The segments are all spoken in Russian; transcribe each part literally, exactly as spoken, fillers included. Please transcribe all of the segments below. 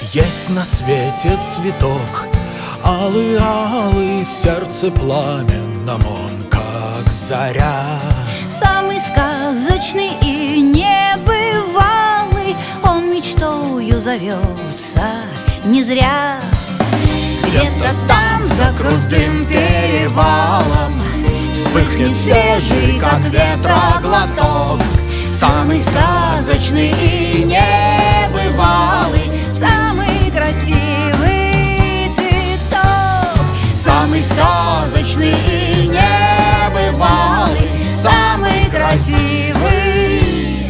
Есть на свете цветок, алый-алый, в сердце пламенном он, как заря. Самый сказочный и небывалый, он мечтою зовется не зря. Где-то там, за крутым перевалом, вспыхнет свежий, как ветра, глоток. Самый сказочный и небывалый, самый красивый цветок. Самый сказочный и небывалый, самый красивый.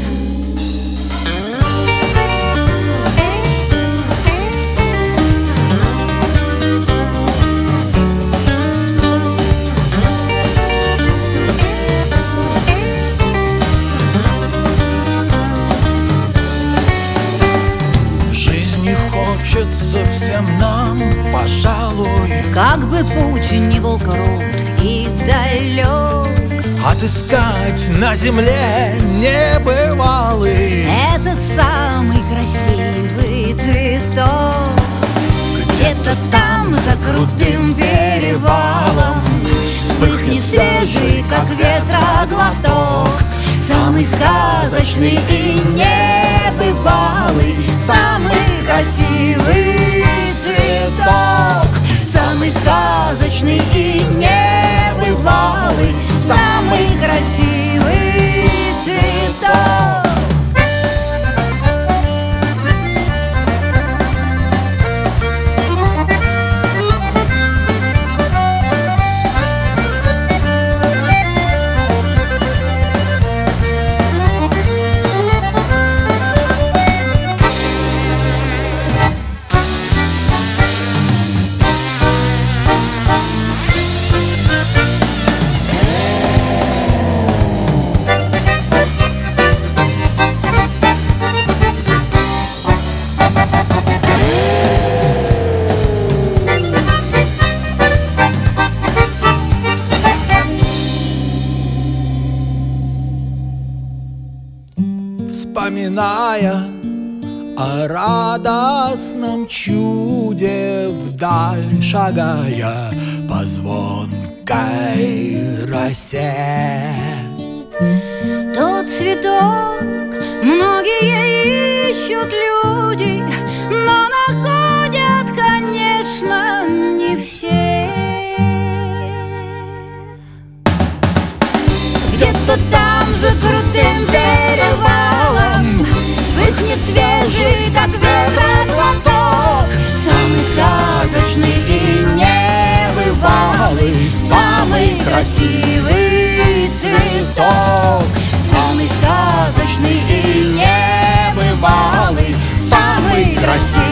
Хочется всем нам, пожалуй, как бы путь не был крут и далек, отыскать на земле небывалый этот самый красивый цветок. Где-то там, за крутым перевалом, вспыхнет свежий, как ветра, глоток. Самый сказочный и небывалый, самый красивый цветок. Самый сказочный и небывалый, самый красивый цветок. Вспоминая о радостном чуде, вдаль шагая по звонкой росе. Тот цветок многие ищут люди, но находят, конечно, не все. Где-то там, за крутым перевалом, вспыхнет свежий, как ветра, глоток. Самый сказочный и небывалый, самый красивый цветок. Самый сказочный и небывалый, самый красивый